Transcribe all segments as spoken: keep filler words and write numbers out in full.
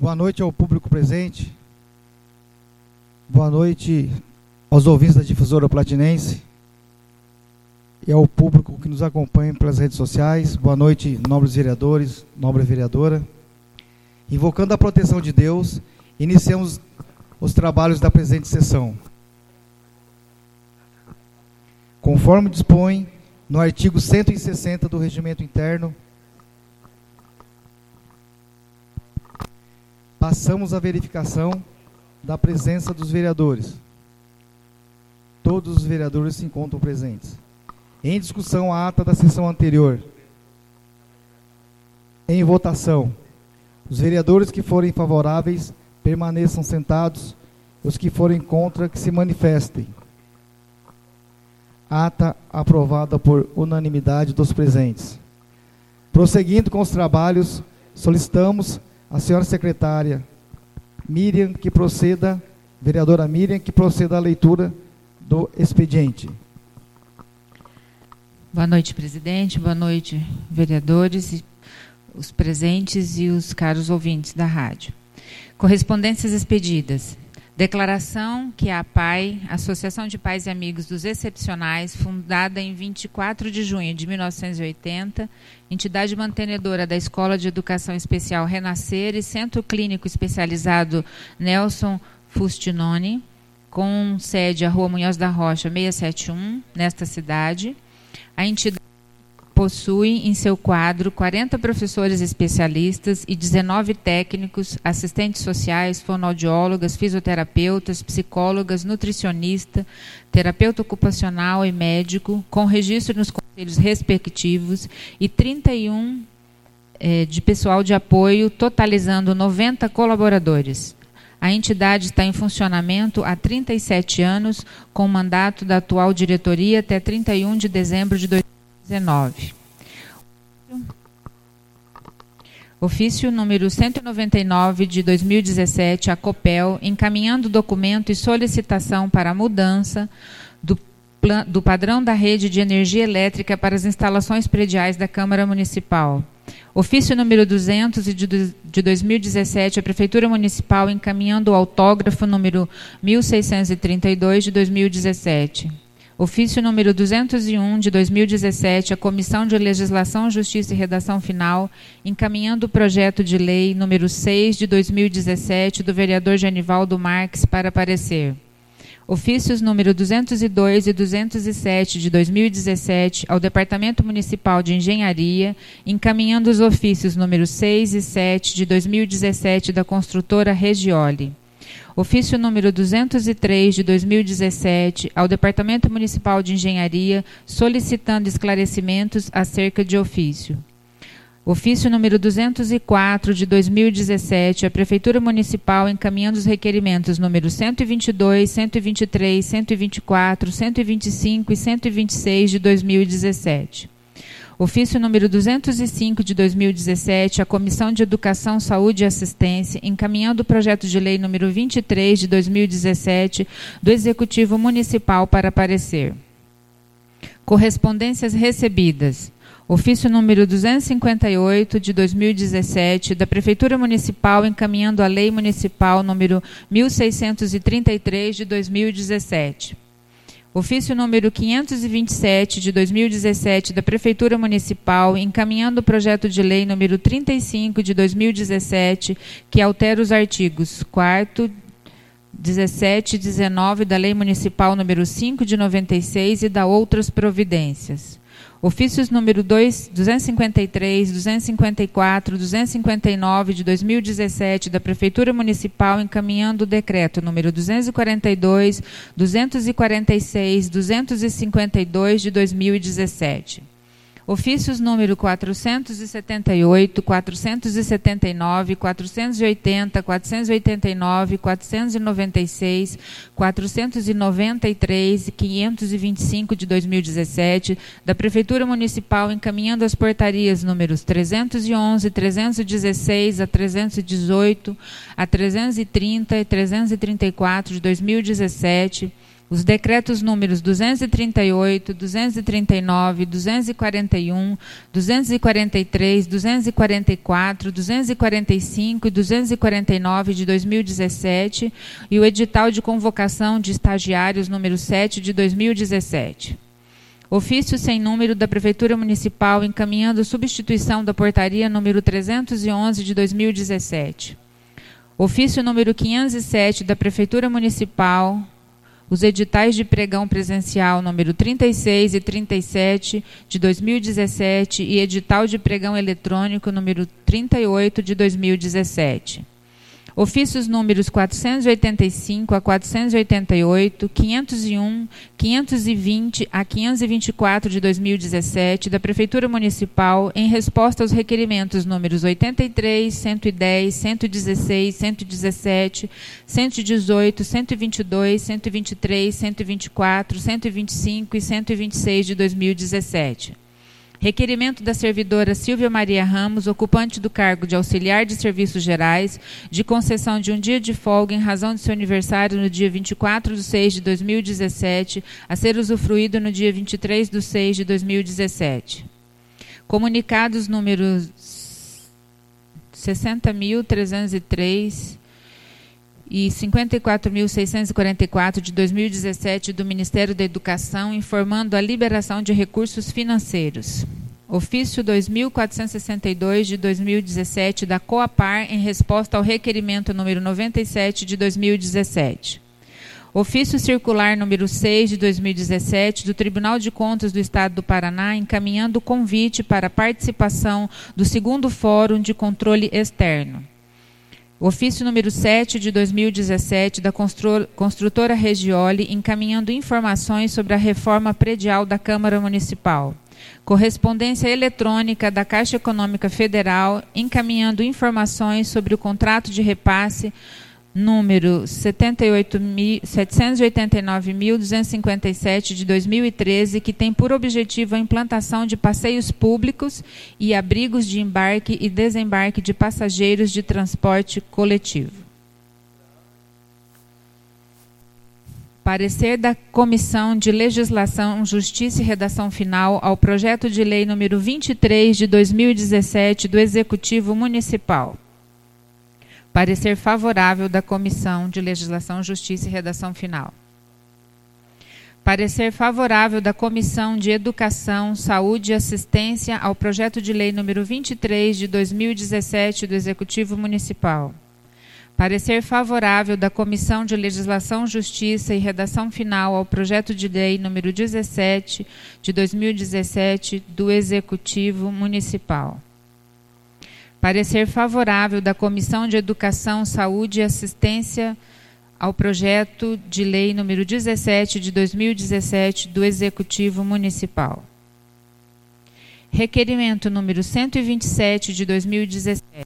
Boa noite ao público presente. Boa noite aos ouvintes da Difusora Platinense e ao público que nos acompanha pelas redes sociais. Boa noite, nobres vereadores, nobre vereadora. Invocando a proteção de Deus, iniciamos os trabalhos da presente sessão. Conforme dispõe no artigo cento e sessenta do Regimento Interno, passamos à verificação da presença dos vereadores. Todos os vereadores se encontram presentes. Em discussão, a ata da sessão anterior. Em votação, os vereadores que forem favoráveis permaneçam sentados, os que forem contra que se manifestem. Ata aprovada por unanimidade dos presentes. Prosseguindo com os trabalhos, solicitamos a senhora secretária Miriam que proceda, vereadora Miriam, que proceda à leitura do expediente. Boa noite, presidente. Boa noite, vereadores, os presentes e os caros ouvintes da rádio. Correspondências expedidas. Declaração que a APAI, Associação de Pais e Amigos dos Excepcionais, fundada em vinte e quatro de junho de mil novecentos e oitenta, entidade mantenedora da Escola de Educação Especial Renascer e Centro Clínico Especializado Nelson Fustinoni, com sede à Rua Munhoz da Rocha, seiscentos e setenta e um, nesta cidade. A entidade possui em seu quadro quarenta professores especialistas e dezenove técnicos, assistentes sociais, fonoaudiólogas, fisioterapeutas, psicólogas, nutricionista, terapeuta ocupacional e médico, com registro nos conselhos respectivos, e trinta e um eh, de pessoal de apoio, totalizando noventa colaboradores. A entidade está em funcionamento há trinta e sete anos, com mandato da atual diretoria até trinta e um de dezembro de dois mil e dezenove. Ofício número cento e noventa e nove de dois mil e dezessete, a COPEL, encaminhando documento e solicitação para a mudança do, do padrão da rede de energia elétrica para as instalações prediais da Câmara Municipal. Ofício número duzentos de dois mil e dezessete, a Prefeitura Municipal encaminhando o autógrafo número mil seiscentos e trinta e dois de dois mil e dezessete. Ofício número duzentos e um de dois mil e dezessete, a Comissão de Legislação, Justiça e Redação Final, encaminhando o projeto de lei número seis de dois mil e dezessete do vereador Genivaldo Marques para parecer. Ofícios número duzentos e dois e duzentos e sete de dois mil e dezessete ao Departamento Municipal de Engenharia, encaminhando os ofícios número seis e sete de dois mil e dezessete da construtora Regioli. Ofício número duzentos e três de dois mil e dezessete ao Departamento Municipal de Engenharia, solicitando esclarecimentos acerca de ofício. Ofício número duzentos e quatro de dois mil e dezessete, a Prefeitura Municipal encaminhando os requerimentos número cento e vinte e dois, cento e vinte e três, cento e vinte e quatro, cento e vinte e cinco e cento e vinte e seis de dois mil e dezessete. Ofício número duzentos e cinco de dois mil e dezessete, a Comissão de Educação, Saúde e Assistência, encaminhando o projeto de lei número vinte e três de dois mil e dezessete do Executivo Municipal para parecer. Correspondências recebidas. Ofício número duzentos e cinquenta e oito de dois mil e dezessete, da Prefeitura Municipal encaminhando a Lei Municipal número mil seiscentos e trinta e três de dois mil e dezessete. Ofício número quinhentos e vinte e sete de dois mil e dezessete da Prefeitura Municipal encaminhando o projeto de lei número trinta e cinco de dois mil e dezessete, que altera os artigos quarto, dezessete e dezenove da Lei Municipal número cinco de noventa e seis e da outras providências. Ofícios número dois, duzentos e cinquenta e três, duzentos e cinquenta e quatro, duzentos e cinquenta e nove de dois mil e dezessete da Prefeitura Municipal encaminhando o decreto número duzentos e quarenta e dois, duzentos e quarenta e seis, duzentos e cinquenta e dois de dois mil e dezessete. Ofícios número quatrocentos e setenta e oito, quatrocentos e setenta e nove, quatrocentos e oitenta, quatrocentos e oitenta e nove, quatrocentos e noventa e seis, quatrocentos e noventa e três e quinhentos e vinte e cinco de dois mil e dezessete, da Prefeitura Municipal encaminhando as portarias números trezentos e onze, trezentos e dezesseis a trezentos e dezoito, a trezentos e trinta e trezentos e trinta e quatro de dois mil e dezessete, os decretos números duzentos e trinta e oito, duzentos e trinta e nove, duzentos e quarenta e um, duzentos e quarenta e três, duzentos e quarenta e quatro, duzentos e quarenta e cinco e duzentos e quarenta e nove de dois mil e dezessete e o edital de convocação de estagiários número sete de dois mil e dezessete. Ofício sem número da Prefeitura Municipal encaminhando substituição da portaria número trezentos e onze de dois mil e dezessete. Ofício número quinhentos e sete da Prefeitura Municipal, os editais de pregão presencial número trinta e seis e trinta e sete de dois mil e dezessete e edital de pregão eletrônico número trinta e oito de dois mil e dezessete. Ofícios números quatrocentos e oitenta e cinco a quatrocentos e oitenta e oito, quinhentos e um, quinhentos e vinte a quinhentos e vinte e quatro de dois mil e dezessete da Prefeitura Municipal em resposta aos requerimentos números oitenta e três, cento e dez, cento e dezesseis, cento e dezessete, cento e dezoito, cento e vinte e dois, cento e vinte e três, cento e vinte e quatro, cento e vinte e cinco e cento e vinte e seis de dois mil e dezessete. Requerimento da servidora Silvia Maria Ramos, ocupante do cargo de auxiliar de serviços gerais, de concessão de um dia de folga em razão de seu aniversário no dia vinte e quatro de seis de dois mil e dezessete, a ser usufruído no dia vinte e três de seis de dois mil e dezessete. Comunicados números sessenta mil trezentos e três e cinquenta e quatro mil seiscentos e quarenta e quatro de dois mil e dezessete do Ministério da Educação, informando a liberação de recursos financeiros. Ofício dois mil quatrocentos e sessenta e dois de dois mil e dezessete da Coapar em resposta ao requerimento número noventa e sete de dois mil e dezessete. Ofício circular número seis de dois mil e dezessete do Tribunal de Contas do Estado do Paraná encaminhando o convite para a participação do segundo Fórum de Controle Externo. Ofício número sete de dois mil e dezessete da construtora Regioli, encaminhando informações sobre a reforma predial da Câmara Municipal. Correspondência eletrônica da Caixa Econômica Federal, encaminhando informações sobre o contrato de repasse número setecentos e oitenta e nove mil duzentos e cinquenta e sete de dois mil e treze, que tem por objetivo a implantação de passeios públicos e abrigos de embarque e desembarque de passageiros de transporte coletivo. Parecer da Comissão de Legislação, Justiça e Redação Final ao projeto de lei número vinte e três de dois mil e dezessete do Executivo Municipal. Parecer favorável da Comissão de Legislação, Justiça e Redação Final. Parecer favorável da Comissão de Educação, Saúde e Assistência ao projeto de lei número vinte e três de dois mil e dezessete do Executivo Municipal. Parecer favorável da Comissão de Legislação, Justiça e Redação Final ao projeto de lei número dezessete de dois mil e dezessete do Executivo Municipal. Parecer favorável da Comissão de Educação, Saúde e Assistência ao projeto de lei número dezessete de dois mil e dezessete do Executivo Municipal. Requerimento número cento e vinte e sete de dois mil e dezessete.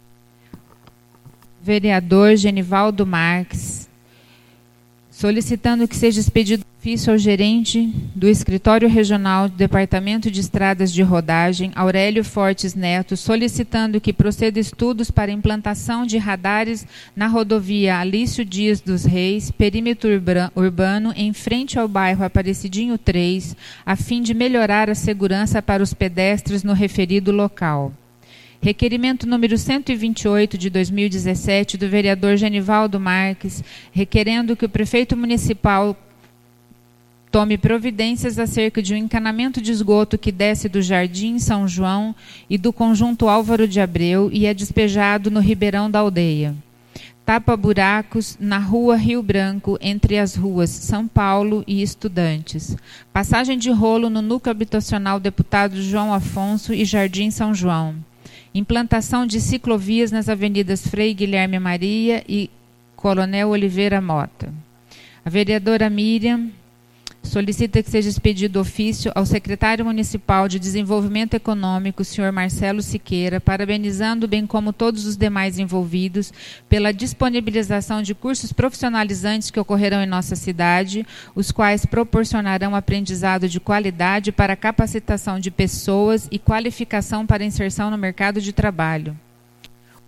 Vereador Genivaldo Marques, solicitando que seja expedido ofício ao gerente do Escritório Regional do Departamento de Estradas de Rodagem, Aurélio Fortes Neto, solicitando que proceda estudos para implantação de radares na rodovia Alício Dias dos Reis, perímetro urbano, em frente ao bairro Aparecidinho três, a fim de melhorar a segurança para os pedestres no referido local. Requerimento número cento e vinte e oito de dois mil e dezessete do vereador Genivaldo Marques, requerendo que o prefeito municipal tome providências acerca de um encanamento de esgoto que desce do Jardim São João e do conjunto Álvaro de Abreu e é despejado no Ribeirão da Aldeia. Tapa-buracos na rua Rio Branco, entre as ruas São Paulo e Estudantes. Passagem de rolo no núcleo habitacional Deputado João Afonso e Jardim São João. Implantação de ciclovias nas avenidas Frei Guilherme Maria e Coronel Oliveira Mota. A vereadora Miriam solicita que seja expedido ofício ao secretário municipal de Desenvolvimento Econômico, senhor Marcelo Siqueira, parabenizando, bem como todos os demais envolvidos, pela disponibilização de cursos profissionalizantes que ocorrerão em nossa cidade, os quais proporcionarão aprendizado de qualidade para a capacitação de pessoas e qualificação para inserção no mercado de trabalho.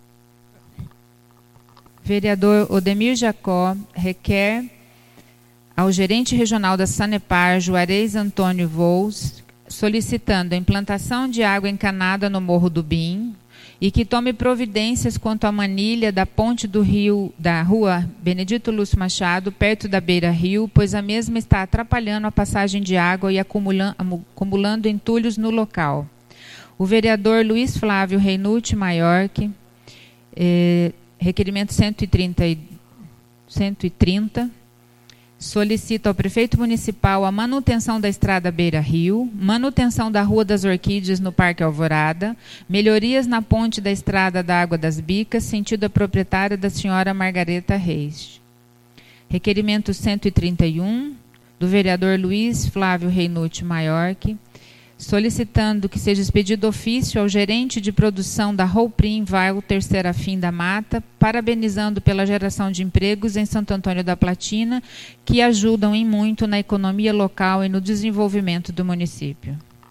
Vereador Odemir Jacó requer ao gerente regional da Sanepar, Juarez Antônio Vols, solicitando a implantação de água encanada no Morro do Bim e que tome providências quanto à manilha da ponte do rio, da rua Benedito Lúcio Machado, perto da beira-rio, pois a mesma está atrapalhando a passagem de água e acumulando, acumulando entulhos no local. O vereador Luiz Flávio Reinucci Maiorque, eh, requerimento cento e trinta, solicita ao prefeito municipal a manutenção da estrada Beira-Rio, manutenção da Rua das Orquídeas no Parque Alvorada, melhorias na ponte da estrada da Água das Bicas, sentido a proprietária da senhora Margareta Reis. Requerimento cento e trinta e um, do vereador Luiz Flávio Reinucci Maiorque, solicitando que seja expedido ofício ao gerente de produção da Rouprim Walter Serafim da Mata, parabenizando pela geração de empregos em Santo Antônio da Platina, que ajudam em muito na economia local e no desenvolvimento do município.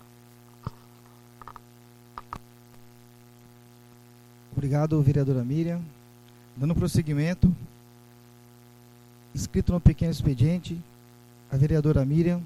Obrigado, vereadora Miriam. Dando prosseguimento, inscrito no pequeno expediente, a vereadora Miriam.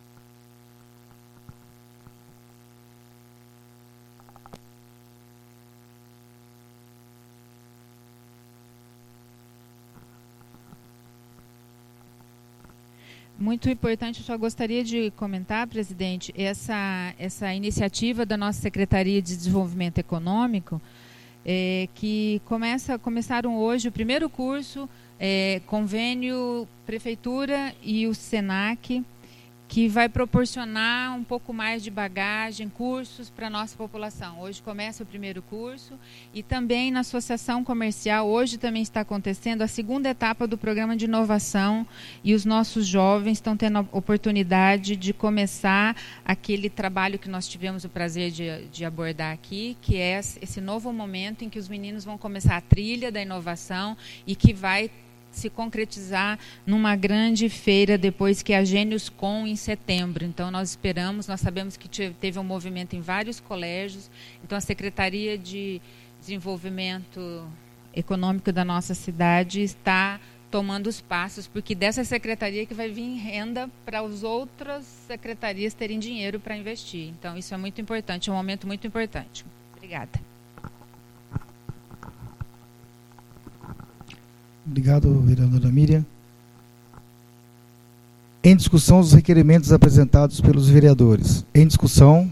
Muito importante, eu só gostaria de comentar, presidente, essa, essa iniciativa da nossa Secretaria de Desenvolvimento Econômico, é, que começa, começaram hoje o primeiro curso, é, convênio Prefeitura e o SENAC, que vai proporcionar um pouco mais de bagagem, cursos para a nossa população. Hoje começa o primeiro curso e também na Associação Comercial, hoje também está acontecendo a segunda etapa do programa de inovação e os nossos jovens estão tendo a oportunidade de começar aquele trabalho que nós tivemos o prazer de, de abordar aqui, que é esse novo momento em que os meninos vão começar a trilha da inovação e que vai se concretizar numa grande feira depois que é a GêniosCon em setembro. Então nós esperamos, nós sabemos que teve um movimento em vários colégios, então a Secretaria de Desenvolvimento Econômico da nossa cidade está tomando os passos, porque dessa secretaria que vai vir renda para as outras secretarias terem dinheiro para investir. Então isso é muito importante, é um momento muito importante. Obrigada. Obrigado, vereadora Miriam. Em discussão, os requerimentos apresentados pelos vereadores. Em discussão.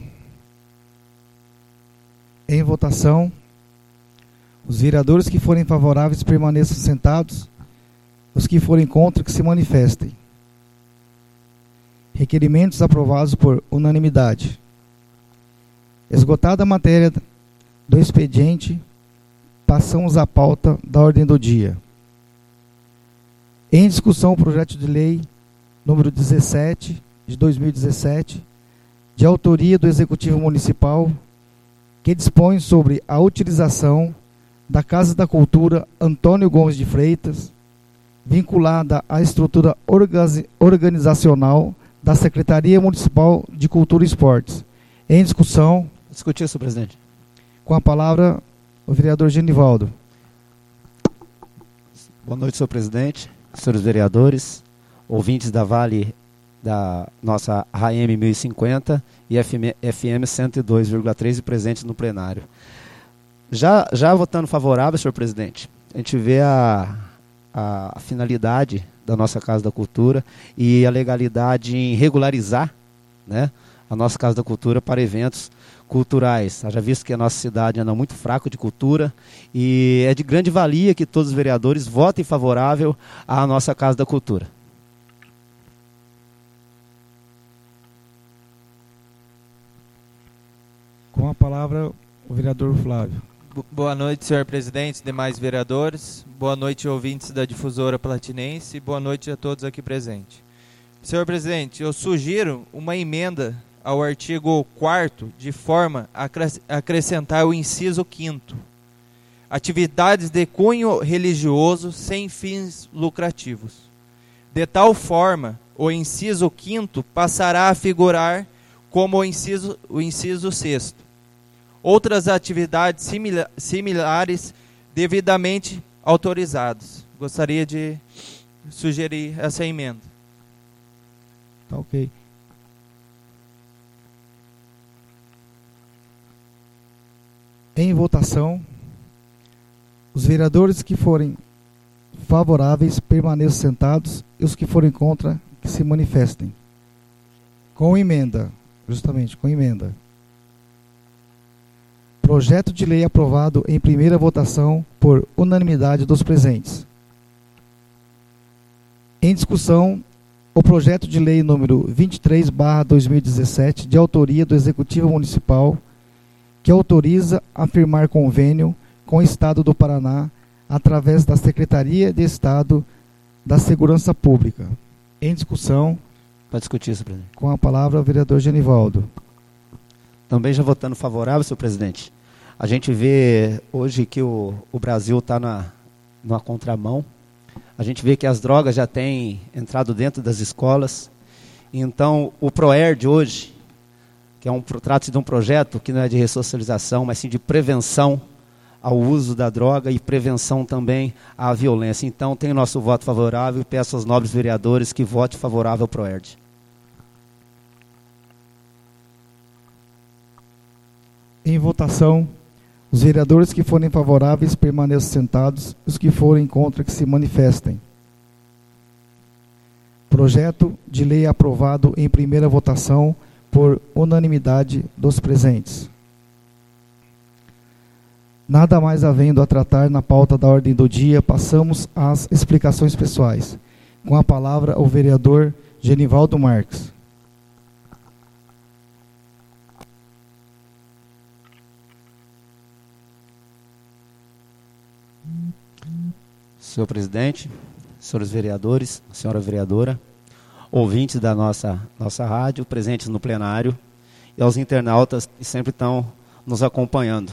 Em votação. Os vereadores que forem favoráveis permaneçam sentados. Os que forem contra, que se manifestem. Requerimentos aprovados por unanimidade. Esgotada a matéria do expediente, passamos à pauta da ordem do dia. Em discussão, o projeto de lei número dezessete, de dois mil e dezessete, de autoria do Executivo Municipal, que dispõe sobre a utilização da Casa da Cultura Antônio Gomes de Freitas, vinculada à estrutura organizacional da Secretaria Municipal de Cultura e Esportes. Em discussão... Discutir, senhor presidente. Com a palavra, o vereador Genivaldo. Boa noite, senhor presidente. Senhores vereadores, ouvintes da Vale, da nossa R A M mil e cinquenta e F M cento e dois vírgula três presentes no plenário. Já, já votando favorável, senhor presidente, a gente vê a, a finalidade da nossa Casa da Cultura e a legalidade em regularizar, né, a nossa Casa da Cultura para eventos culturais. Já visto que a nossa cidade anda muito fraco de cultura e é de grande valia que todos os vereadores votem favorável à nossa Casa da Cultura. Com a palavra, o vereador Flávio. Boa noite, senhor presidente, demais vereadores. Boa noite, ouvintes da Difusora Platinense. Boa noite a todos aqui presentes. Senhor presidente, eu sugiro uma emenda ao artigo quarto, de forma a acrescentar o inciso quinto. Atividades de cunho religioso sem fins lucrativos. De tal forma, o inciso quinto passará a figurar como o inciso, o inciso sexto. Outras atividades simila, similares devidamente autorizadas. Gostaria de sugerir essa emenda. Tá ok. Em votação, os vereadores que forem favoráveis permaneçam sentados e os que forem contra que se manifestem. Com emenda, justamente com emenda. Projeto de lei aprovado em primeira votação por unanimidade dos presentes. Em discussão, o projeto de lei número vinte e três barra dois mil e dezessete, de autoria do Executivo Municipal, que autoriza a firmar convênio com o Estado do Paraná através da Secretaria de Estado da Segurança Pública. Em discussão, para discutir, senhor presidente. Com a palavra o vereador Genivaldo. Também já votando favorável, senhor presidente. A gente vê hoje que o, o Brasil está na numa contramão. A gente vê que as drogas já têm entrado dentro das escolas. Então, o ProERD hoje, que é um, trata-se de um projeto que não é de ressocialização, mas sim de prevenção ao uso da droga e prevenção também à violência. Então, tem o nosso voto favorável e peço aos nobres vereadores que votem favorável ao ProERD. Em votação, os vereadores que forem favoráveis permaneçam sentados, os que forem contra que se manifestem. Projeto de lei aprovado em primeira votação por unanimidade dos presentes. Nada mais havendo a tratar na pauta da ordem do dia, passamos às explicações pessoais. Com a palavra o vereador Genivaldo Marques. Senhor presidente, senhores vereadores, senhora vereadora, ouvintes da nossa, nossa rádio, presentes no plenário, e aos internautas que sempre estão nos acompanhando.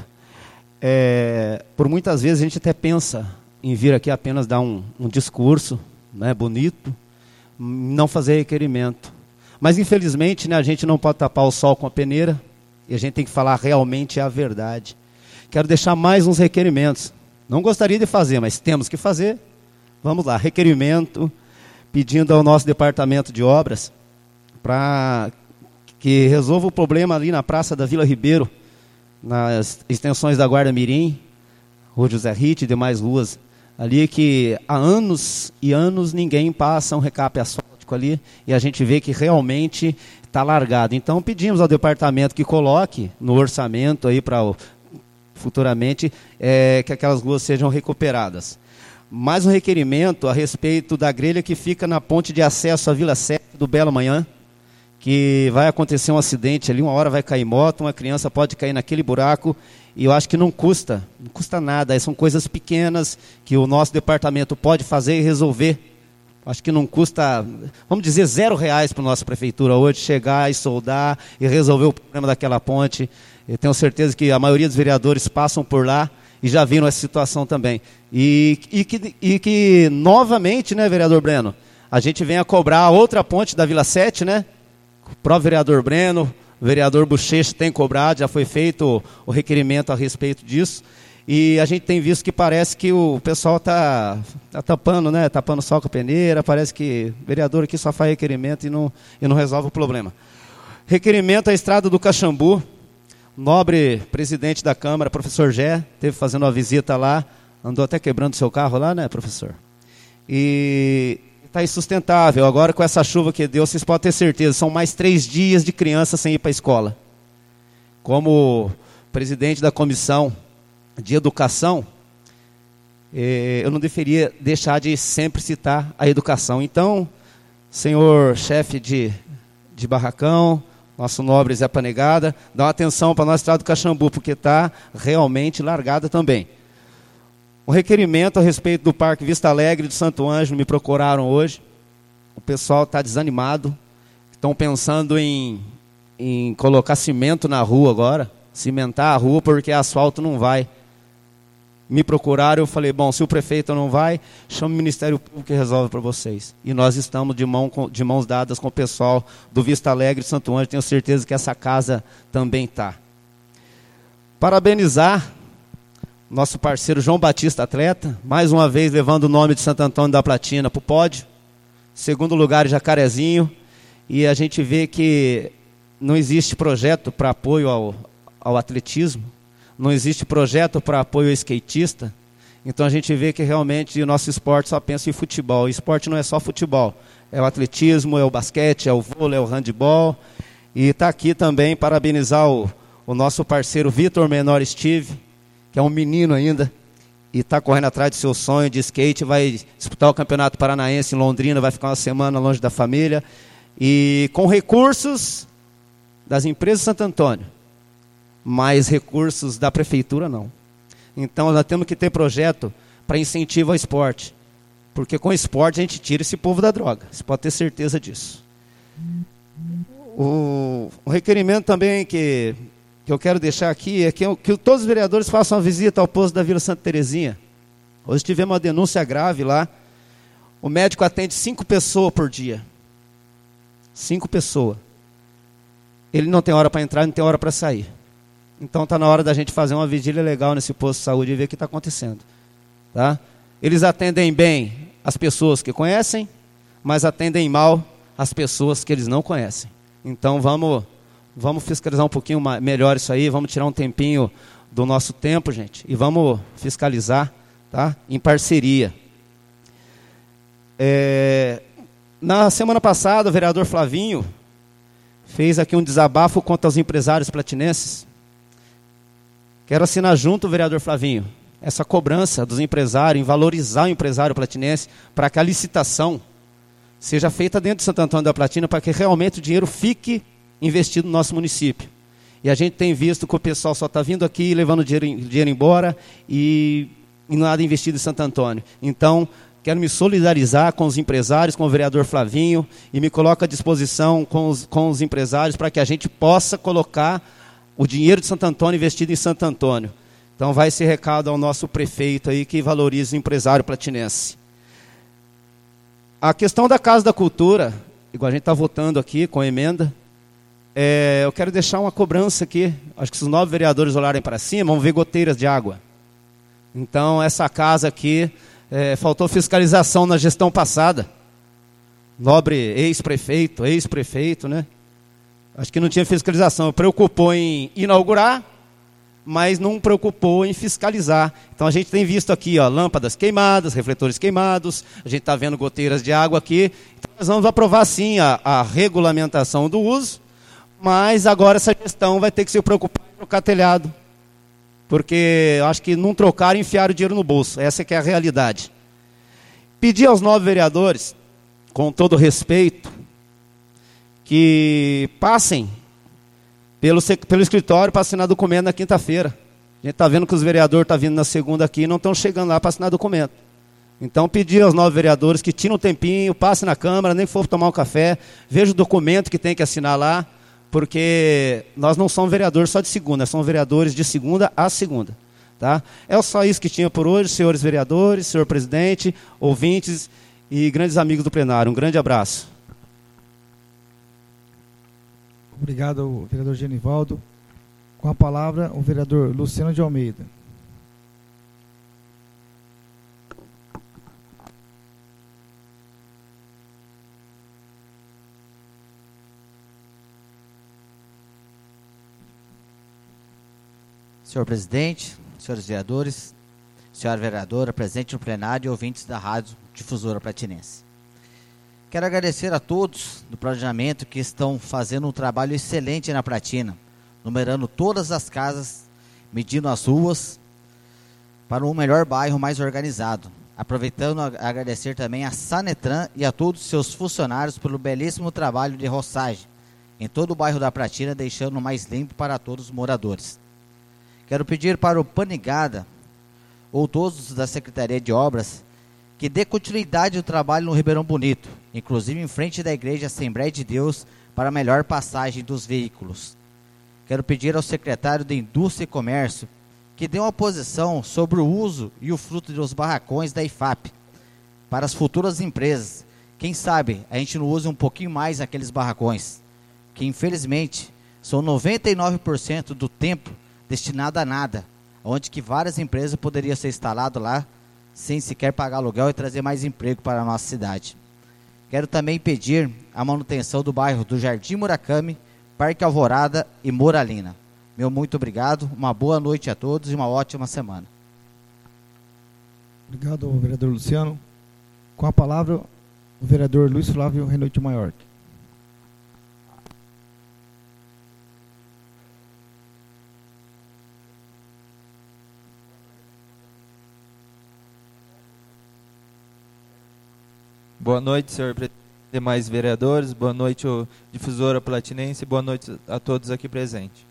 É, por muitas vezes a gente até pensa em vir aqui apenas dar um, um discurso, né, bonito, não fazer requerimento. Mas infelizmente, né, a gente não pode tapar o sol com a peneira, e a gente tem que falar realmente a verdade. Quero deixar mais uns requerimentos. Não gostaria de fazer, mas temos que fazer. Vamos lá, requerimento pedindo ao nosso departamento de obras para que resolva o problema ali na Praça da Vila Ribeiro, nas extensões da Guarda Mirim, Rua José Ritt e demais ruas, ali que há anos e anos ninguém passa um recape asfáltico ali, e a gente vê que realmente está largado. Então pedimos ao departamento que coloque no orçamento aí para o futuramente, é, que aquelas ruas sejam recuperadas. Mais um requerimento a respeito da grelha que fica na ponte de acesso à Vila sete do Belo Amanhã, que vai acontecer um acidente ali, uma hora vai cair moto, uma criança pode cair naquele buraco, e eu acho que não custa, não custa nada, são coisas pequenas que o nosso departamento pode fazer e resolver. Acho que não custa, vamos dizer, zero reais para a nossa prefeitura hoje chegar e soldar e resolver o problema daquela ponte. Eu tenho certeza que a maioria dos vereadores passam por lá e já viram essa situação também. E, e, que, e que, novamente, né, vereador Breno, a gente vem a cobrar a outra ponte da Vila sete, né? O próprio vereador Breno, o vereador Bochecha tem cobrado, já foi feito o, o requerimento a respeito disso. E a gente tem visto que parece que o pessoal está tá tapando, né? Tapando só com a peneira, parece que o vereador aqui só faz requerimento e não, e não resolve o problema. Requerimento à estrada do Caxambu. Nobre presidente da Câmara, professor Gé, esteve fazendo uma visita lá, andou até quebrando seu carro lá, né, professor? E está insustentável. Agora, com essa chuva que deu, vocês podem ter certeza, são mais três dias de criança sem ir para a escola. Como presidente da comissão de educação, eh, eu não deveria deixar de sempre citar a educação. Então, senhor chefe de, de barracão, nosso nobre Zé Panegada, dá uma atenção para a nossa estrada do Caxambu, porque está realmente largada também. Um requerimento a respeito do Parque Vista Alegre de Santo Ângelo, me procuraram hoje. O pessoal está desanimado, estão pensando em, em colocar cimento na rua agora, cimentar a rua, porque asfalto não vai. Me procuraram, eu falei, bom, se o prefeito não vai, chama o Ministério Público que resolve para vocês. E nós estamos de, mão, de mãos dadas com o pessoal do Vista Alegre de Santo Ângelo, tenho certeza que essa casa também está. Parabenizar nosso parceiro João Batista Atleta, mais uma vez levando o nome de Santo Antônio da Platina para o pódio. Segundo lugar, Jacarezinho. e a gente vê que não existe projeto para apoio ao, ao atletismo, não existe projeto para apoio ao skatista. Então a gente vê que realmente o nosso esporte só pensa em futebol. O esporte não é só futebol, é o atletismo, é o basquete, é o vôlei, é o handebol. E está aqui também parabenizar o, o nosso parceiro Vitor Menor Steve, que é um menino ainda, e está correndo atrás do seu sonho de skate, vai disputar o Campeonato Paranaense em Londrina, vai ficar uma semana longe da família. E com recursos das empresas de Santo Antônio, mas recursos da prefeitura não. Então nós temos que ter projeto para incentivo ao esporte, porque com o esporte a gente tira esse povo da droga, você pode ter certeza disso. O, o requerimento também que, que eu quero deixar aqui é que, que todos os vereadores façam uma visita ao posto da Vila Santa Terezinha. Hoje tivemos uma denúncia grave lá, o médico atende cinco pessoas por dia, cinco pessoas. Ele não tem hora para entrar, não tem hora para sair. Então está na hora da gente fazer uma vigília legal nesse posto de saúde e ver o que está acontecendo. Tá? Eles atendem bem as pessoas que conhecem, mas atendem mal as pessoas que eles não conhecem. Então vamos, vamos fiscalizar um pouquinho melhor isso aí, vamos tirar um tempinho do nosso tempo, gente, e vamos fiscalizar, tá? Em parceria. É, na semana passada, o vereador Flavinho fez aqui um desabafo contra os empresários platinenses. Quero assinar junto, vereador Flavinho, essa cobrança dos empresários em valorizar o empresário platinense para que a licitação seja feita dentro de Santo Antônio da Platina para que realmente o dinheiro fique investido no nosso município. E a gente tem visto que o pessoal só está vindo aqui levando dinheiro, dinheiro embora e, e nada investido em Santo Antônio. Então, quero me solidarizar com os empresários, com o vereador Flavinho e me coloco à disposição com os, com os empresários para que a gente possa colocar o dinheiro de Santo Antônio investido em Santo Antônio. Então vai esse recado ao nosso prefeito aí que valoriza o empresário platinense. A questão da Casa da Cultura, igual a gente está votando aqui com a emenda, é, eu quero deixar uma cobrança aqui. Acho que se os nove vereadores olharem para cima, vão ver goteiras de água. Então essa casa aqui, é, faltou fiscalização na gestão passada. Nobre ex-prefeito, ex-prefeito, né? Acho que não tinha fiscalização. Preocupou em inaugurar, mas não preocupou em fiscalizar. Então a gente tem visto aqui, ó, lâmpadas queimadas, refletores queimados, a gente está vendo goteiras de água aqui. Então nós vamos aprovar sim a, a regulamentação do uso, mas agora essa gestão vai ter que se preocupar em trocar telhado, porque eu acho que não trocaram e enfiaram o dinheiro no bolso. Essa que é a realidade. Pedir aos nove vereadores, com todo respeito, que passem pelo, pelo escritório para assinar documento na quinta-feira. A gente está vendo que os vereadores estão vindo na segunda aqui e não estão chegando lá para assinar documento. Então, pedir aos nove vereadores que tirem um tempinho, passem na Câmara, nem for tomar um café, veja o documento que tem que assinar lá, porque nós não somos vereadores só de segunda, nós somos vereadores de segunda a segunda. Tá? É só isso que tinha por hoje, senhores vereadores, senhor presidente, ouvintes e grandes amigos do plenário. Um grande abraço. Obrigado, vereador Genivaldo. Com a palavra, o vereador Luciano de Almeida. Senhor presidente, senhores vereadores, senhora vereadora, presente no plenário e ouvintes da Rádio Difusora Platinense. Quero agradecer a todos do planejamento que estão fazendo um trabalho excelente na Platina, numerando todas as casas, medindo as ruas, para um melhor bairro mais organizado. Aproveitando a agradecer também a Sanetran e a todos os seus funcionários pelo belíssimo trabalho de roçagem em todo o bairro da Platina, deixando mais limpo para todos os moradores. Quero pedir para o Panigada, ou todos da Secretaria de Obras, que dê continuidade ao trabalho no Ribeirão Bonito, inclusive em frente da Igreja Assembleia de Deus, para a melhor passagem dos veículos. Quero pedir ao secretário de Indústria e Comércio que dê uma posição sobre o uso e o fruto dos barracões da I F A P para as futuras empresas. Quem sabe a gente não use um pouquinho mais aqueles barracões, que infelizmente são noventa e nove por cento do tempo destinado a nada, onde que várias empresas poderiam ser instaladas lá, sem sequer pagar aluguel e trazer mais emprego para a nossa cidade. Quero também pedir a manutenção do bairro do Jardim Murakami, Parque Alvorada e Moralina. Meu muito obrigado, uma boa noite a todos e uma ótima semana. Obrigado, vereador Luciano. Com a palavra, o vereador Luiz Flávio Renoite Maior. Boa noite, senhor presidente e demais vereadores. Boa noite, o Difusora Platinense. Boa noite a todos aqui presentes.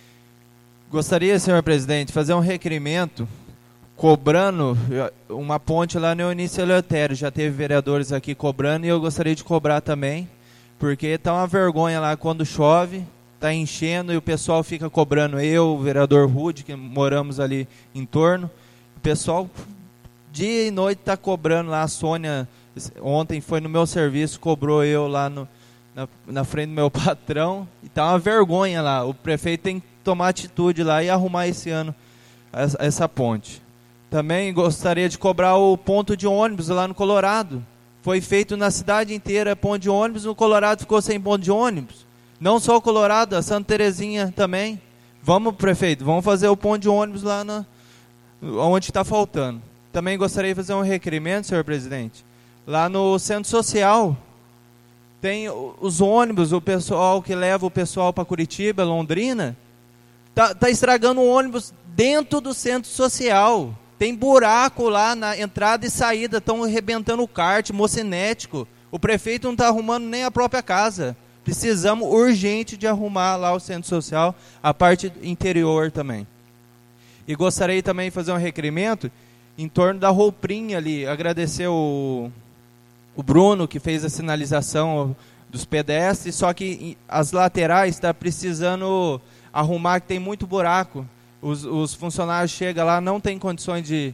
Gostaria, senhor presidente, de fazer um requerimento cobrando uma ponte lá no Eunice Eleutério. Já teve vereadores aqui cobrando e eu gostaria de cobrar também, porque está uma vergonha lá quando chove, está enchendo e o pessoal fica cobrando. Eu, o vereador Rude, que moramos ali em torno, o pessoal dia e noite está cobrando lá. A Sônia ontem foi no meu serviço, cobrou eu lá no, na, na frente do meu patrão, e tá uma vergonha lá. O prefeito tem que tomar atitude lá e arrumar esse ano essa, essa ponte. Também gostaria de cobrar o ponto de ônibus lá no Colorado. Foi feito na cidade inteira ponto de ônibus, no Colorado ficou sem ponto de ônibus. Não só o Colorado, a Santa Terezinha também. Vamos, prefeito, vamos fazer o ponto de ônibus lá na, onde está faltando. Também gostaria de fazer um requerimento, senhor presidente. Lá no Centro Social, tem os ônibus, o pessoal que leva o pessoal para Curitiba, Londrina, tá, tá estragando o ônibus dentro do Centro Social. Tem buraco lá na entrada e saída, estão arrebentando o kart, mocinético. O prefeito não está arrumando nem a própria casa. Precisamos urgente de arrumar lá o Centro Social, a parte interior também. E gostaria também de fazer um requerimento em torno da rouprinha ali, agradecer o... o Bruno, que fez a sinalização dos pedestres, só que as laterais está precisando arrumar, que tem muito buraco. Os, os funcionários chegam lá, não tem condições de,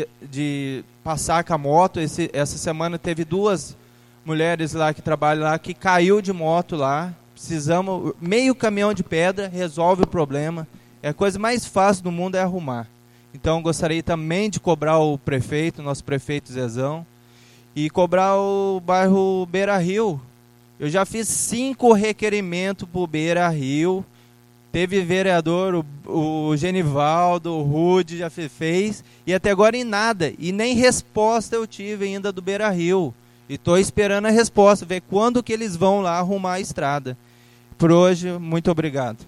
de passar com a moto. Esse, essa semana teve duas mulheres lá que trabalham lá, que caiu de moto lá. Precisamos, meio caminhão de pedra, resolve o problema. É a coisa mais fácil do mundo é arrumar. Então, gostaria também de cobrar o prefeito, nosso prefeito Zezão, e cobrar o bairro Beira Rio. Eu já fiz cinco requerimentos para o Beira Rio. Teve vereador, o, o Genivaldo, o Rude já fez, e até agora em nada. E nem resposta eu tive ainda do Beira Rio. E estou esperando a resposta, ver quando que eles vão lá arrumar a estrada. Por hoje, muito obrigado.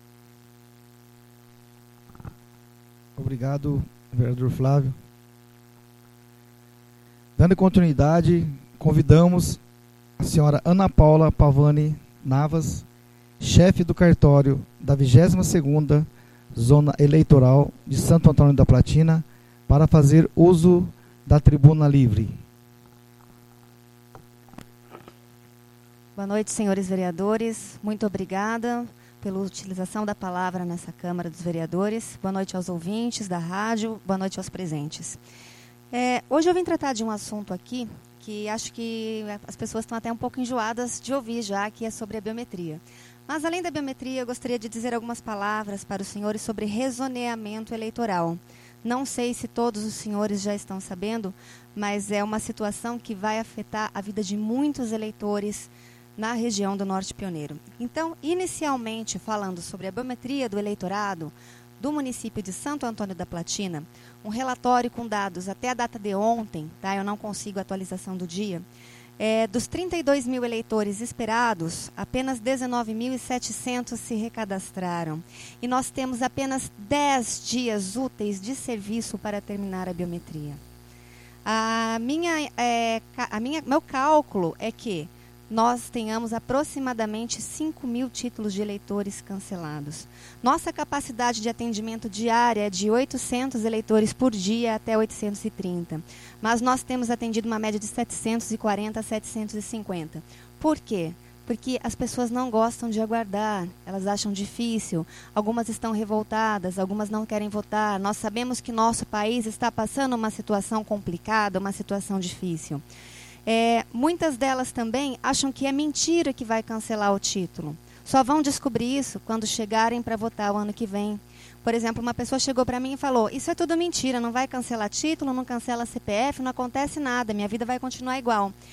Obrigado, vereador Flávio. Dando continuidade, convidamos a senhora Ana Paula Pavani Navas, chefe do cartório da vigésima segunda Zona Eleitoral de Santo Antônio da Platina, para fazer uso da tribuna livre. Boa noite, senhores vereadores. Muito obrigada pela utilização da palavra nessa Câmara dos Vereadores. Boa noite aos ouvintes da rádio, boa noite aos presentes. É, hoje eu vim tratar de um assunto aqui que acho que as pessoas estão até um pouco enjoadas de ouvir já, que é sobre a biometria. Mas, além da biometria, eu gostaria de dizer algumas palavras para os senhores sobre rezoneamento eleitoral. Não sei se todos os senhores já estão sabendo, mas é uma situação que vai afetar a vida de muitos eleitores na região do Norte Pioneiro. Então, inicialmente, falando sobre a biometria do eleitorado do município de Santo Antônio da Platina, um relatório com dados até a data de ontem, tá? Eu não consigo a atualização do dia, é, dos trinta e dois mil eleitores esperados, apenas dezenove mil e setecentos se recadastraram. E nós temos apenas dez dias úteis de serviço para terminar a biometria. A minha, é, a minha, meu cálculo é que nós tenhamos aproximadamente cinco mil títulos de eleitores cancelados. Nossa capacidade de atendimento diária é de oitocentos eleitores por dia até oitocentos e trinta. Mas nós temos atendido uma média de setecentos e quarenta a setecentos e cinquenta. Por quê? Porque as pessoas não gostam de aguardar, elas acham difícil, algumas estão revoltadas, algumas não querem votar. Nós sabemos que nosso país está passando uma situação complicada, uma situação difícil. É, muitas delas também acham que é mentira que vai cancelar o título. Só vão descobrir isso quando chegarem para votar o ano que vem. Por exemplo, uma pessoa chegou para mim e falou: isso é tudo mentira, não vai cancelar título, não cancela C P F, não acontece nada, minha vida vai continuar igual.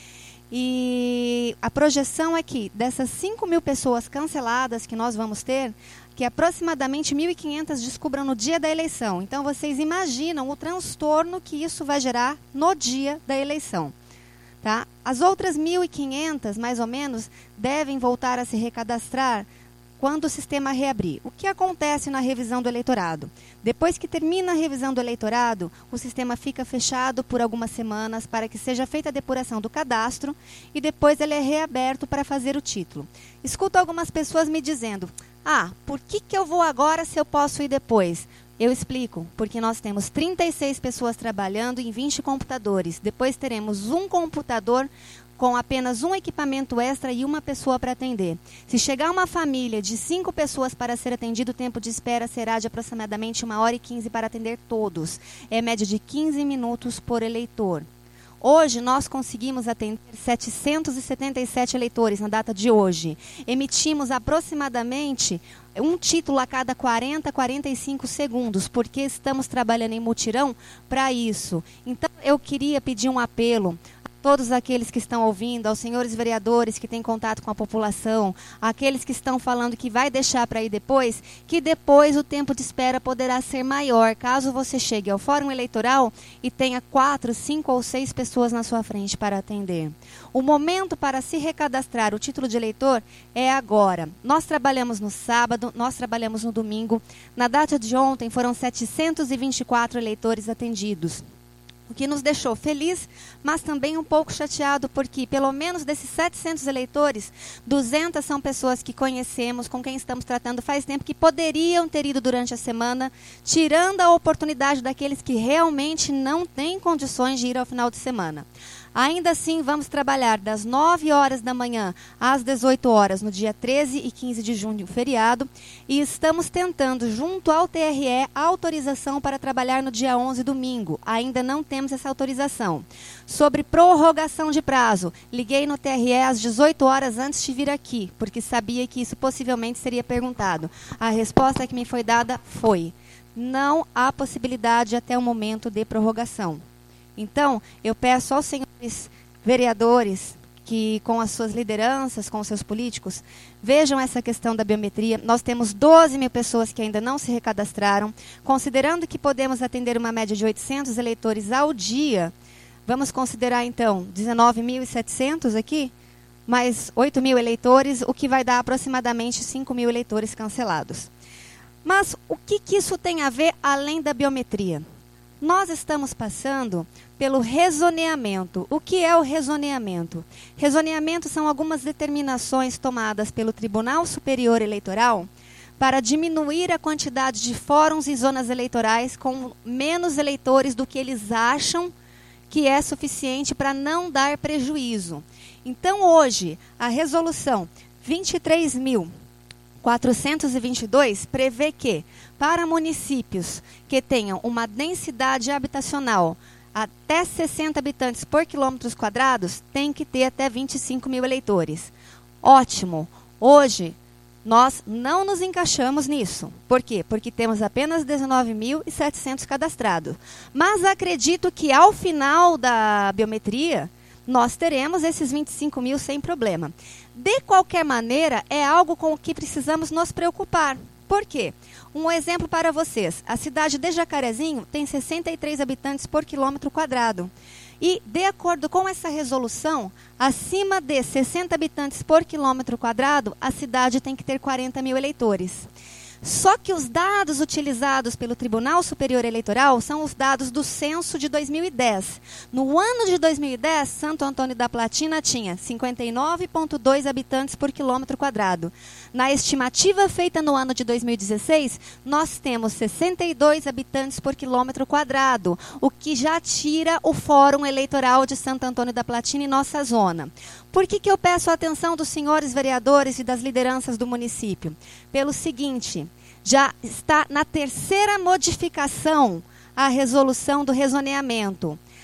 E a projeção é que dessas cinco mil pessoas canceladas que nós vamos ter, que aproximadamente mil e quinhentas descubram no dia da eleição. Então, vocês imaginam o transtorno que isso vai gerar no dia da eleição. Tá? As outras mil e quinhentas, mais ou menos, devem voltar a se recadastrar quando o sistema reabrir. O que acontece na revisão do eleitorado? Depois que termina a revisão do eleitorado, o sistema fica fechado por algumas semanas para que seja feita a depuração do cadastro e depois ele é reaberto para fazer o título. Escuto algumas pessoas me dizendo, ah, por que, que eu vou agora se eu posso ir depois? Eu explico, porque nós temos trinta e seis pessoas trabalhando em vinte computadores. Depois teremos um computador com apenas um equipamento extra e uma pessoa para atender. Se chegar uma família de cinco pessoas para ser atendido, o tempo de espera será de aproximadamente uma hora e quinze para atender todos. É média de quinze minutos por eleitor. Hoje, nós conseguimos atender setecentos e setenta e sete eleitores na data de hoje. Emitimos aproximadamente um título a cada quarenta, quarenta e cinco segundos, porque estamos trabalhando em mutirão para isso. Então, eu queria pedir um apelo todos aqueles que estão ouvindo, aos senhores vereadores que têm contato com a população, aqueles que estão falando que vai deixar para ir depois, que depois o tempo de espera poderá ser maior, caso você chegue ao fórum eleitoral e tenha quatro, cinco ou seis pessoas na sua frente para atender. O momento para se recadastrar o título de eleitor é agora. Nós trabalhamos no sábado, nós trabalhamos no domingo. Na data de ontem foram setecentos e vinte e quatro eleitores atendidos. O que nos deixou feliz, mas também um pouco chateado, porque pelo menos desses setecentos eleitores, duzentas são pessoas que conhecemos, com quem estamos tratando faz tempo, que poderiam ter ido durante a semana, tirando a oportunidade daqueles que realmente não têm condições de ir ao final de semana. Ainda assim, vamos trabalhar das nove horas da manhã às dezoito horas, no dia treze e quinze de junho, feriado, e estamos tentando, junto ao T R E, a autorização para trabalhar no dia onze, domingo. Ainda não temos essa autorização. Sobre prorrogação de prazo, liguei no T R E às dezoito horas antes de vir aqui, porque sabia que isso possivelmente seria perguntado. A resposta que me foi dada foi: não há possibilidade até o momento de prorrogação. Então, eu peço aos senhores vereadores que, com as suas lideranças, com os seus políticos, vejam essa questão da biometria. Nós temos doze mil pessoas que ainda não se recadastraram. Considerando que podemos atender uma média de oitocentos eleitores ao dia, vamos considerar, então, dezenove mil e setecentos aqui, mais oito mil eleitores, o que vai dar aproximadamente cinco mil eleitores cancelados. Mas o que, que isso tem a ver além da biometria? Nós estamos passando pelo rezoneamento. O que é o rezoneamento? Rezoneamento são algumas determinações tomadas pelo Tribunal Superior Eleitoral para diminuir a quantidade de fóruns e zonas eleitorais com menos eleitores do que eles acham que é suficiente para não dar prejuízo. Então, hoje, a resolução vinte e três mil quatrocentos e vinte e dois prevê que, para municípios que tenham uma densidade habitacional até sessenta habitantes por quilômetros quadrados, tem que ter até vinte e cinco mil eleitores. Ótimo! Hoje, nós não nos encaixamos nisso. Por quê? Porque temos apenas dezenove mil e setecentos cadastrados. Mas acredito que, ao final da biometria, nós teremos esses vinte e cinco mil sem problema. De qualquer maneira, é algo com o que precisamos nos preocupar. Por quê? Um exemplo para vocês. A cidade de Jacarezinho tem sessenta e três habitantes por quilômetro quadrado. E, de acordo com essa resolução, acima de sessenta habitantes por quilômetro quadrado, a cidade tem que ter quarenta mil eleitores. Só que os dados utilizados pelo Tribunal Superior Eleitoral são os dados do censo de dois mil e dez. No ano de dois mil e dez, Santo Antônio da Platina tinha cinquenta e nove vírgula dois habitantes por quilômetro quadrado. Na estimativa feita no ano de dois mil e dezesseis, nós temos sessenta e dois habitantes por quilômetro quadrado, o que já tira o Fórum Eleitoral de Santo Antônio da Platina em nossa zona. Por que, que eu peço a atenção dos senhores vereadores e das lideranças do município? Pelo seguinte, já está na terceira modificação a resolução do rezoneamento.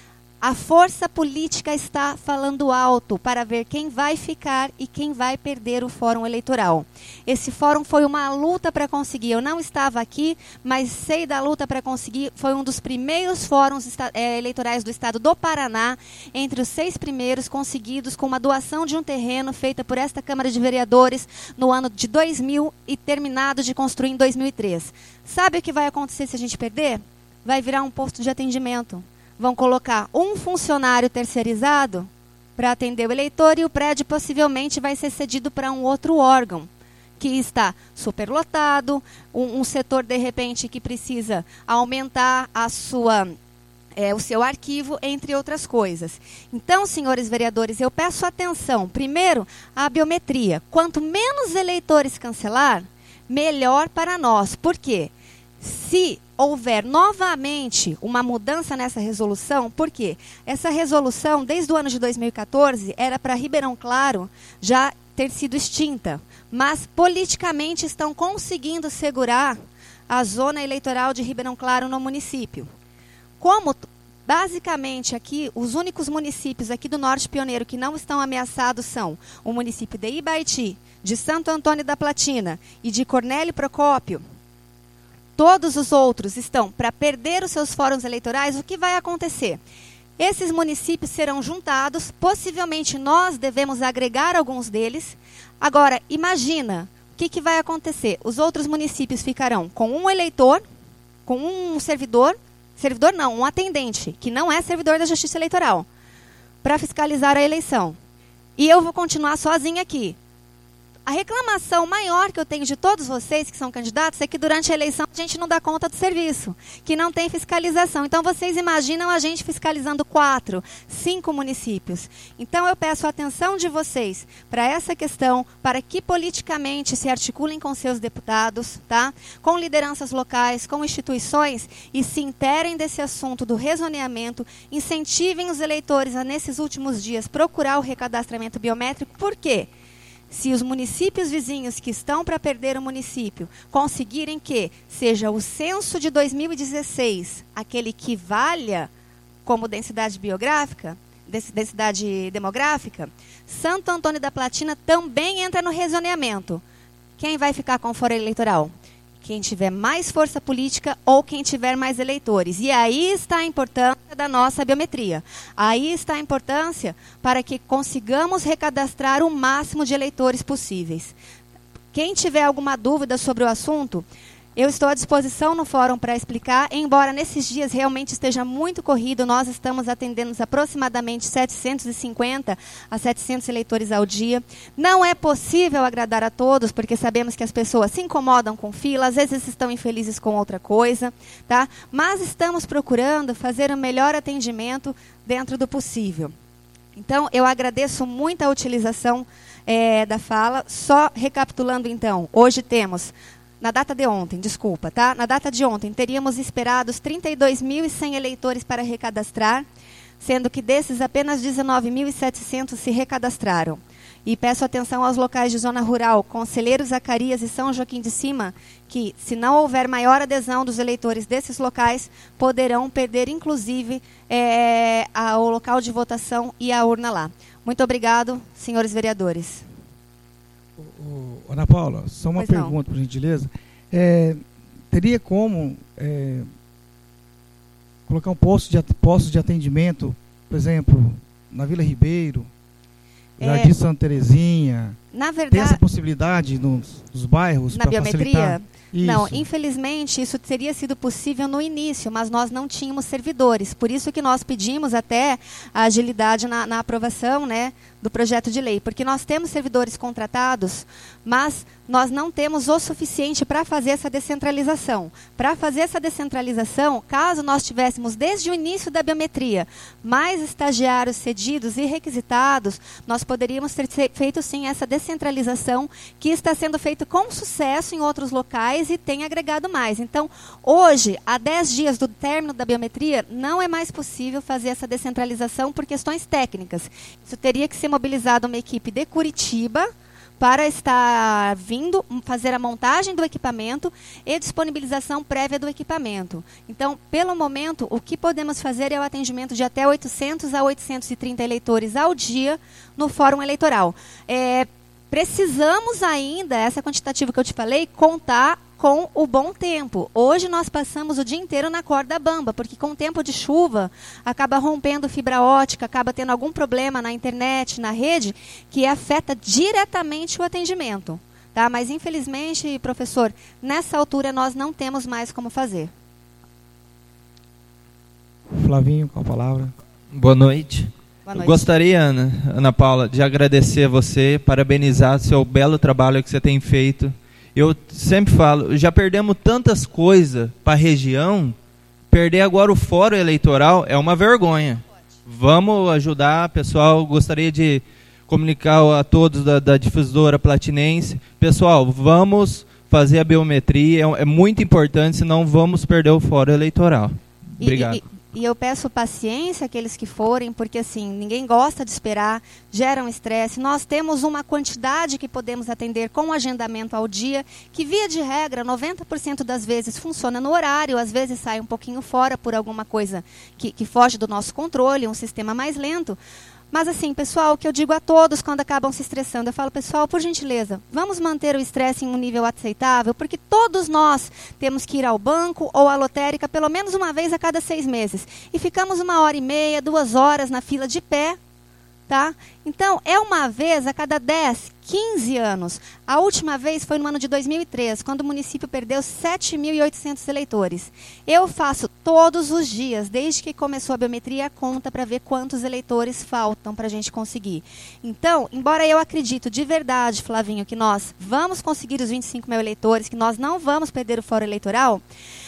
A força política está falando alto para ver quem vai ficar e quem vai perder o fórum eleitoral. Esse fórum foi uma luta para conseguir. Eu não estava aqui, mas sei da luta para conseguir. Foi um dos primeiros fóruns é, eleitorais do estado do Paraná, entre os seis primeiros conseguidos com uma doação de um terreno feita por esta Câmara de Vereadores no ano de dois mil e terminado de construir em dois mil e três. Sabe o que vai acontecer se a gente perder? Vai virar um posto de atendimento. Vão colocar um funcionário terceirizado para atender o eleitor e o prédio possivelmente vai ser cedido para um outro órgão, que está superlotado, um, um setor, de repente, que precisa aumentar a sua, é, o seu arquivo, entre outras coisas. Então, senhores vereadores, eu peço atenção. Primeiro, a biometria. Quanto menos eleitores cancelar, melhor para nós. Por quê? Se houver novamente uma mudança nessa resolução, por quê? Essa resolução, desde o ano de dois mil e quatorze, era para Ribeirão Claro já ter sido extinta, mas politicamente estão conseguindo segurar a zona eleitoral de Ribeirão Claro no município. Como, basicamente, aqui, os únicos municípios aqui do Norte Pioneiro que não estão ameaçados são o município de Ibaiti, de Santo Antônio da Platina e de Cornélio Procópio. Todos os outros estão para perder os seus fóruns eleitorais. O que vai acontecer? Esses municípios serão juntados, possivelmente nós devemos agregar alguns deles. Agora, imagina, o que, que vai acontecer? Os outros municípios ficarão com um eleitor, com um servidor, servidor não, um atendente, que não é servidor da Justiça Eleitoral, para fiscalizar a eleição. E eu vou continuar sozinha aqui. A reclamação maior que eu tenho de todos vocês que são candidatos é que durante a eleição a gente não dá conta do serviço, que não tem fiscalização. Então vocês imaginam a gente fiscalizando quatro, cinco municípios. Então eu peço a atenção de vocês para essa questão, para que politicamente se articulem com seus deputados, tá? Com lideranças locais, com instituições e se interem desse assunto do rezoneamento, incentivem os eleitores a nesses últimos dias procurar o recadastramento biométrico. Por quê? Se os municípios vizinhos que estão para perder o município conseguirem que seja o censo de dois mil e dezesseis aquele que valha como densidade biográfica, densidade demográfica, Santo Antônio da Platina também entra no rezoneamento. Quem vai ficar com foro eleitoral? Quem tiver mais força política ou quem tiver mais eleitores. E aí está a importância da nossa biometria. Aí está a importância para que consigamos recadastrar o máximo de eleitores possíveis. Quem tiver alguma dúvida sobre o assunto, eu estou à disposição no fórum para explicar, embora nesses dias realmente esteja muito corrido, nós estamos atendendo aproximadamente setecentos e cinquenta a setecentos eleitores ao dia. Não é possível agradar a todos, porque sabemos que as pessoas se incomodam com fila, às vezes estão infelizes com outra coisa, tá? Mas estamos procurando fazer o melhor atendimento dentro do possível. Então, eu agradeço muito a utilização é, da fala. Só recapitulando, então, hoje temos... Na data de ontem, desculpa, tá? Na data de ontem, teríamos esperados trinta e dois mil e cem eleitores para recadastrar, sendo que desses apenas dezenove mil e setecentos se recadastraram. E peço atenção aos locais de zona rural, Conselheiro Zacarias e São Joaquim de Cima, que, se não houver maior adesão dos eleitores desses locais, poderão perder, inclusive, é, a, o local de votação e a urna lá. Muito obrigado, senhores vereadores. Ô, Ana Paula, só uma Pois pergunta, por gentileza. É, teria como é, colocar um posto de, posto de atendimento, por exemplo, na Vila Ribeiro, Jardim É, Santa Terezinha? Na Tem essa verdade, possibilidade nos, nos bairros na para biometria, facilitar? não, Isso. infelizmente isso teria sido possível no início, mas nós não tínhamos servidores. Por isso que nós pedimos até a agilidade na, na aprovação, né, do projeto de lei. Porque nós temos servidores contratados, mas nós não temos o suficiente para fazer essa descentralização. Para fazer essa descentralização, caso nós tivéssemos desde o início da biometria mais estagiários cedidos e requisitados, nós poderíamos ter feito sim essa descentralização que está sendo feito com sucesso em outros locais e tem agregado mais. Então, hoje, a dez dias do término da biometria, não é mais possível fazer essa descentralização por questões técnicas. Isso teria que ser mobilizada uma equipe de Curitiba para estar vindo fazer a montagem do equipamento e disponibilização prévia do equipamento. Então, pelo momento, o que podemos fazer é o atendimento de até oitocentos a oitocentos e trinta eleitores ao dia no Fórum Eleitoral. É, precisamos ainda, essa quantitativa que eu te falei, contar com o bom tempo. Hoje nós passamos o dia inteiro na corda bamba, porque com o tempo de chuva acaba rompendo fibra ótica, acaba tendo algum problema na internet, na rede, que afeta diretamente o atendimento. Tá? Mas infelizmente, professor, nessa altura nós não temos mais como fazer. Flavinho, com a palavra. Boa noite. Boa noite. Eu gostaria, Ana, Ana Paula, de agradecer a você, parabenizar o seu belo trabalho que você tem feito. Eu sempre falo, já perdemos tantas coisas para a região, perder agora o fórum eleitoral é uma vergonha. Vamos ajudar, pessoal, gostaria de comunicar a todos da, da difusora platinense. Pessoal, vamos fazer a biometria, é, é muito importante, senão vamos perder o fórum eleitoral. Obrigado. E, e, e eu peço paciência àqueles que forem, porque assim, ninguém gosta de esperar, gera um estresse. Nós temos uma quantidade que podemos atender com agendamento ao dia, que via de regra, noventa por cento das vezes funciona no horário, às vezes sai um pouquinho fora por alguma coisa que, que foge do nosso controle, um sistema mais lento. Mas assim, pessoal, o que eu digo a todos quando acabam se estressando, eu falo, pessoal, por gentileza, vamos manter o estresse em um nível aceitável, porque todos nós temos que ir ao banco ou à lotérica pelo menos uma vez a cada seis meses. E ficamos uma hora e meia, duas horas na fila de pé, tá? Então, é uma vez a cada dez, quinze anos. A última vez foi no ano de dois mil e três, quando o município perdeu sete mil e oitocentos eleitores. Eu faço todos os dias, desde que começou a biometria, a conta para ver quantos eleitores faltam para a gente conseguir. Então, embora eu acredito de verdade, Flavinho, que nós vamos conseguir os vinte e cinco mil eleitores, que nós não vamos perder o fórum eleitoral,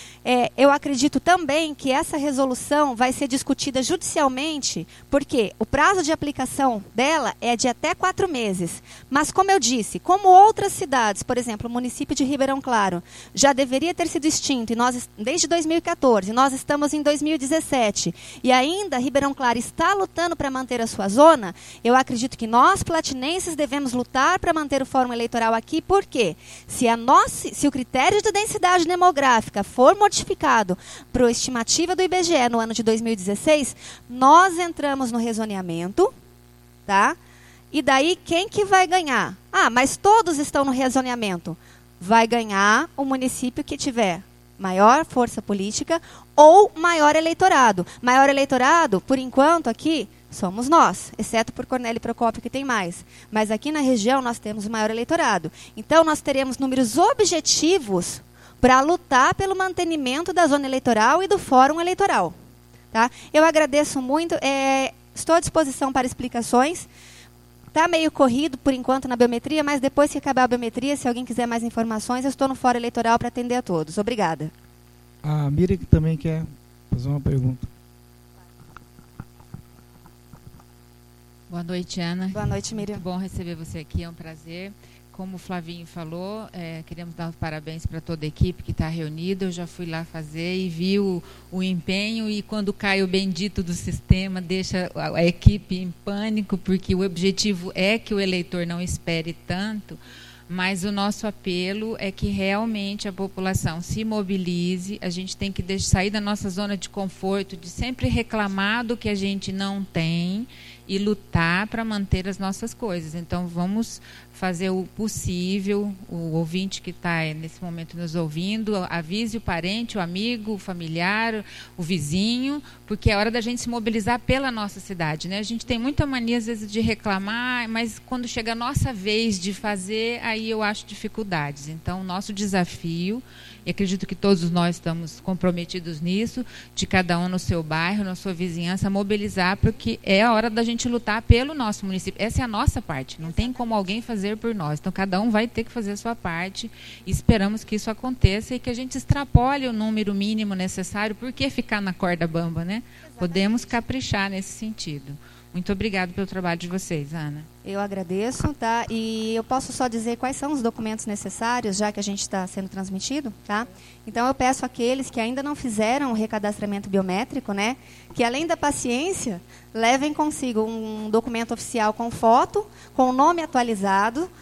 É, eu acredito também que essa resolução vai ser discutida judicialmente, porque o prazo de aplicação dela é de até quatro meses. Mas, como eu disse, como outras cidades, por exemplo, o município de Ribeirão Claro, já deveria ter sido extinto e nós, desde dois mil e quatorze, nós estamos em dois mil e dezessete, e ainda Ribeirão Claro está lutando para manter a sua zona, eu acredito que nós, platinenses, devemos lutar para manter o fórum eleitoral aqui, porque se, a nossa, se o critério de densidade demográfica for modificado para a estimativa do I B G E no ano de dois mil e dezesseis, nós entramos no rezoneamento, tá? E daí quem que vai ganhar? Ah, mas todos estão no rezoneamento. Vai ganhar o município que tiver maior força política ou maior eleitorado. Maior eleitorado, por enquanto, aqui, somos nós, exceto por Cornélio Procópio, que tem mais. Mas aqui na região nós temos o maior eleitorado. Então, nós teremos números objetivos para lutar pelo mantenimento da zona eleitoral e do fórum eleitoral. Tá? Eu agradeço muito, é, estou à disposição para explicações. Está meio corrido, por enquanto, na biometria, mas depois que acabar a biometria, se alguém quiser mais informações, eu estou no fórum eleitoral para atender a todos. Obrigada. A Miriam que também quer fazer uma pergunta. Boa noite, Ana. Boa noite, Miriam. Muito bom receber você aqui, é um prazer. Como o Flavinho falou, é, queremos dar os parabéns para toda a equipe que está reunida. Eu já fui lá fazer e vi o, o empenho, e quando cai o bendito do sistema, deixa a, a equipe em pânico, porque o objetivo é que o eleitor não espere tanto, mas o nosso apelo é que realmente a população se mobilize. A gente tem que deixar, sair da nossa zona de conforto, de sempre reclamar do que a gente não tem, e lutar para manter as nossas coisas. Então, vamos fazer o possível. O ouvinte que está nesse momento nos ouvindo, avise o parente, o amigo, o familiar, o vizinho, porque é hora da gente se mobilizar pela nossa cidade, né? A gente tem muita mania, às vezes, de reclamar, mas quando chega a nossa vez de fazer, aí eu acho dificuldades. Então, o nosso desafio, e acredito que todos nós estamos comprometidos nisso, de cada um no seu bairro, na sua vizinhança, mobilizar, porque é a hora da gente lutar pelo nosso município. Essa é a nossa parte, não tem como alguém fazer por nós. Então, cada um vai ter que fazer a sua parte, e esperamos que isso aconteça e que a gente extrapole o número mínimo necessário. Por que ficar na corda bamba, né? Podemos caprichar nesse sentido. Muito obrigada pelo trabalho de vocês, Ana. Eu agradeço, tá? E eu posso só dizer quais são os documentos necessários, já que a gente está sendo transmitido, tá? Então, eu peço àqueles que ainda não fizeram o recadastramento biométrico, né, que além da paciência, levem consigo um documento oficial com foto, com o nome atualizado,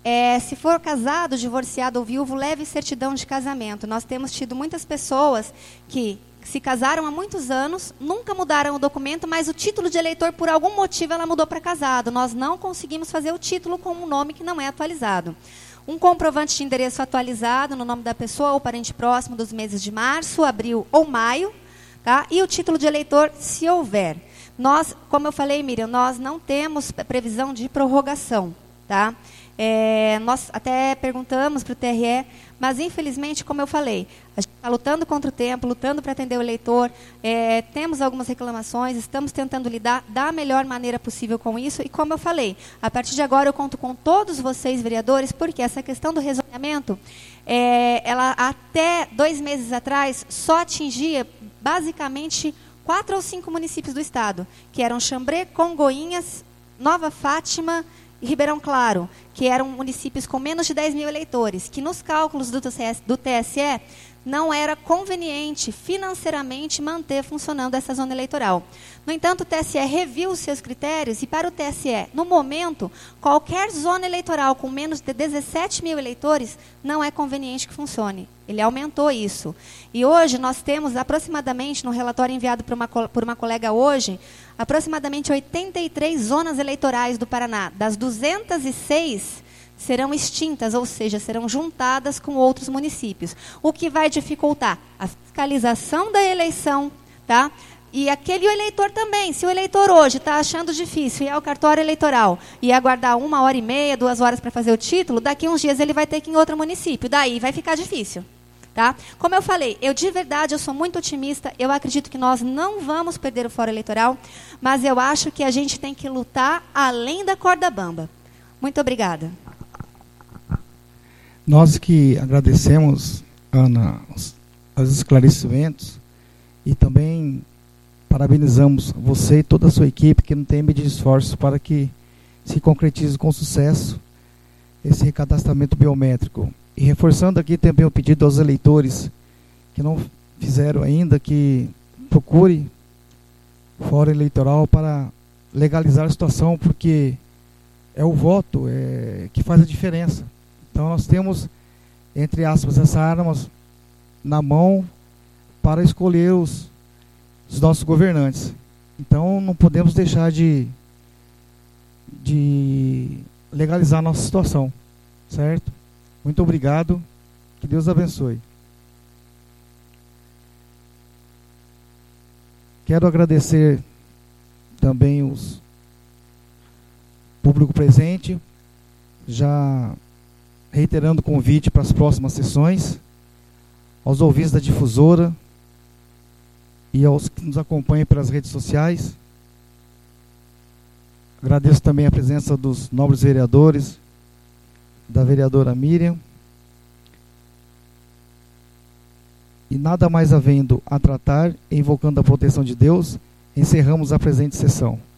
É, se for casado, divorciado ou viúvo, leve certidão de casamento. Nós temos tido muitas pessoas que se casaram há muitos anos, nunca mudaram o documento, mas o título de eleitor, por algum motivo, ela mudou para casado. Nós não conseguimos fazer o título com um nome que não é atualizado. Um comprovante de endereço atualizado no nome da pessoa ou parente próximo dos meses de março, abril ou maio, tá? E o título de eleitor, se houver. Nós, como eu falei, Miriam, nós não temos previsão de prorrogação, tá? É, nós até perguntamos para o T R E, mas infelizmente, como eu falei, a gente está lutando contra o tempo, lutando para atender o eleitor, é, temos algumas reclamações, estamos tentando lidar da melhor maneira possível com isso, e como eu falei, a partir de agora eu conto com todos vocês, vereadores, porque essa questão do rezoneamento, é, ela até dois meses atrás só atingia basicamente quatro ou cinco municípios do estado, que eram Xambrê, Congoinhas, Nova Fátima e Ribeirão Claro, que eram municípios com menos de dez mil eleitores, que nos cálculos do T S E não era conveniente financeiramente manter funcionando essa zona eleitoral. No entanto, o T S E reviu os seus critérios e, para o T S E, no momento, qualquer zona eleitoral com menos de dezessete mil eleitores não é conveniente que funcione. Ele aumentou isso. E hoje nós temos aproximadamente, no relatório enviado por uma, por uma colega hoje, aproximadamente oitenta e três zonas eleitorais do Paraná. Das duzentas e seis serão extintas, ou seja, serão juntadas com outros municípios, o que vai dificultar a fiscalização da eleição, tá? E aquele eleitor também, se o eleitor hoje está achando difícil ir ao cartório eleitoral e aguardar uma hora e meia, duas horas para fazer o título, daqui a uns dias ele vai ter que ir em outro município, daí vai ficar difícil. Tá? Como eu falei, eu de verdade eu sou muito otimista, eu acredito que nós não vamos perder o fórum eleitoral, mas eu acho que a gente tem que lutar além da corda bamba. Muito obrigada. Nós que agradecemos, Ana, os, os esclarecimentos e também parabenizamos você e toda a sua equipe que não tem medo de esforço para que se concretize com sucesso esse recadastramento biométrico. E reforçando aqui também o pedido aos eleitores que não fizeram ainda, que procure fórum eleitoral para legalizar a situação, porque é o voto é, que faz a diferença. Então nós temos, entre aspas, essa arma na mão para escolher os, os nossos governantes. Então não podemos deixar de, de legalizar a nossa situação, certo? Muito obrigado, que Deus abençoe. Quero agradecer também os público presente, já reiterando o convite para as próximas sessões, aos ouvintes da difusora e aos que nos acompanham pelas redes sociais. Agradeço também a presença dos nobres vereadores, da vereadora Miriam. E nada mais havendo a tratar, invocando a proteção de Deus, encerramos a presente sessão.